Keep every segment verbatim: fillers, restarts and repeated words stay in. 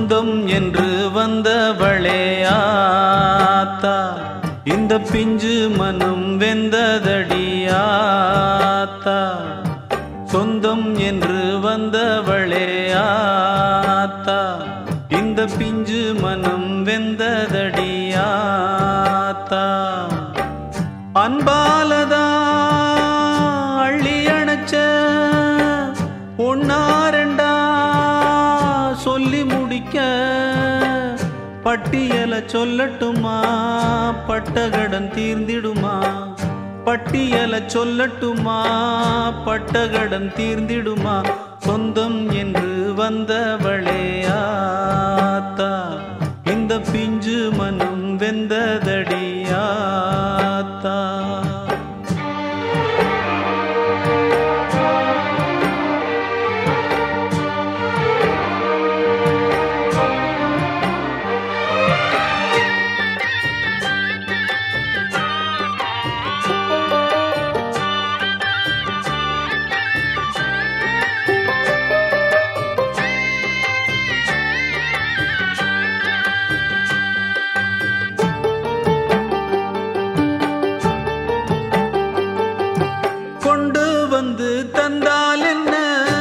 சொந்தம் என்று வந்தவளே ஆத்தா, இந்த பிஞ்சு மனம் வெந்ததடியாத்தா. சொந்தம் என்று வந்தவளே ஆத்தா, இந்த பிஞ்சு மனம் வெந்ததடியாத்தா. அன்பாலதா அள்ளி அணைச்ச ஒன்னாரண்டா சொல்லி முடிக்க பட்டியல சொல்லட்டுமா, பட்டகடன் தீர்ந்திடுமா. பட்டியல சொல்லட்டுமா, பட்டகடன் தீர்ந்திடுமா. சொந்தம் என்று வந்தவளே ஆத்தா, இந்த பிஞ்சு மனம் வெந்ததடியாத்தா. தந்தால் என்ன,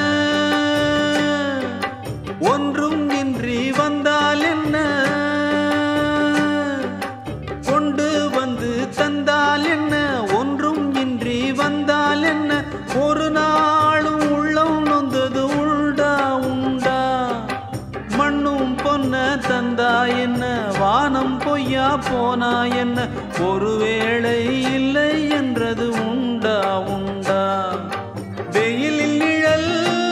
ஒன்றும் இன்றி வந்தால் என்ன. கொண்டு வந்து தந்தால் என்ன, ஒன்றும் இன்றி வந்தால் என்ன. ஒரு நாளும் உள்ளம் நொந்தது உண்டா உண்டா. மண்ணும் பொன்ன தந்தா என்ன, வானம் பொய்யா போனா என்ன. ஒருவேளை இல்லை என்றது உண்டா உண்டா. வெயிலில் நிழல்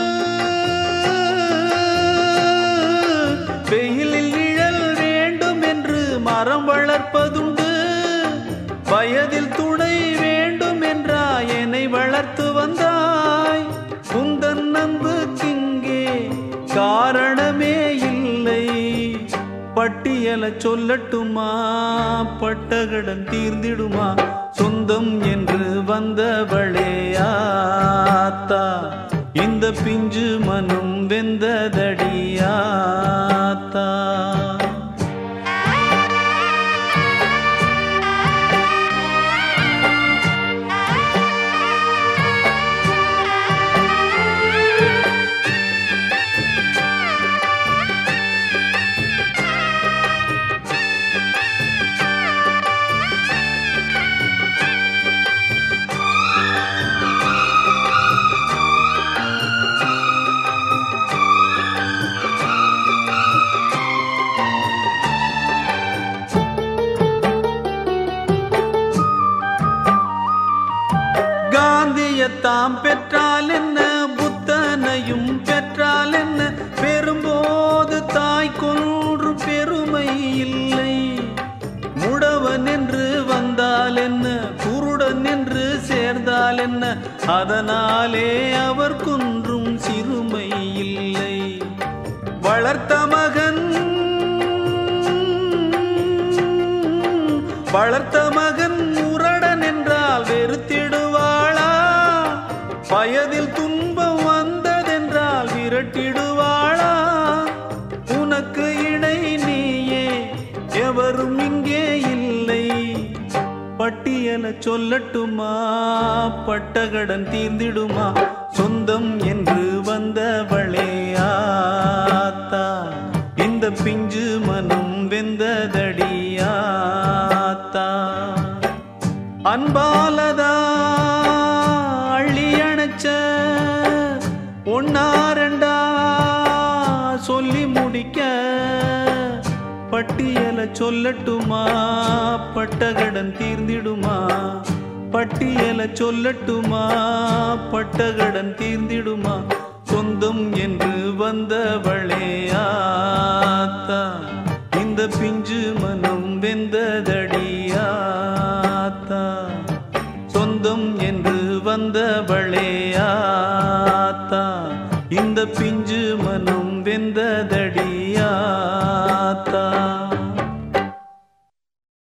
வெயிலில் நிழல் வேண்டும் என்று மரம் வளர்ப்பதுண்டு. வயதில் துணை வேண்டும் என்றாய், என்னை வளர்த்து வந்தாய். குந்தன் அன்புக்கிங்கே காரணமே இல்லை. பட்டியல சொல்லட்டுமா, பட்டகடன் தீர்ந்திடுமா. சொந்தம் என்று வந்தவளே ஆத்தா, இந்த பிஞ்சு மனம் வெந்ததடியாத்தா. காந்தியத்தாம் பெற்றால் என்ன, புத்தனையும் பெற்றால் என்ன. பெறும்போது தாய் கொன்று பெருமை இல்லை. முடவன் என்று வந்தால் என்ன, குருடன் என்று சேர்ந்தால் என்ன. அதனாலே அவர் குன்றும் சிறுமை இல்லை. வளர்த்த மகன் வளர்த்த மகன் முரடன் என்றால் வெறுத்திடுவாளா. வயதில் துன்பம் வந்ததென்றால் விரட்டிடுவாளா. உனக்கு இணை நீயே, எவரும் இங்கே இல்லை. பட்டியல சொல்லட்டுமா, பட்டகடன் தீர்ந்திடுமா. சொந்தம் என்று வந்தவளே ஆத்தா, இந்த பிஞ்சு மனம் வெந்ததடியாத்தா. அன்பாலதா அள்ளி அணைச்ச ஒன்னாரண்டா சொல்லி முடிக்க பட்டியல சொல்லட்டுமா, பட்டகடன் தீர்ந்திடுமா. பட்டியல சொல்லட்டுமா, பட்டகடன் தீர்ந்திடுமா. சொந்தம் என்று வந்தவளே ஆத்தா, இந்த பிஞ்சு மனம் வெந்ததடியாத்தா. சொந்தம் என்று வந்தவளே ஆத்தா, இந்த பிஞ்சு மனம் வெந்ததடியாத்தா.